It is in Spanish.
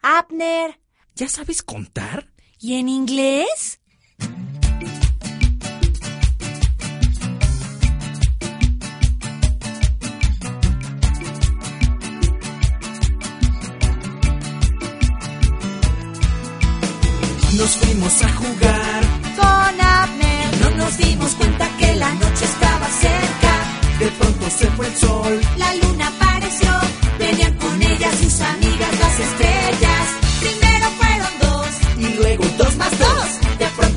Abner. ¿Ya sabes contar? ¿Y en inglés? Nos fuimos a jugar Con Abner. No nos dimos cuenta que la noche estaba cerca. De pronto se fue el sol. La luna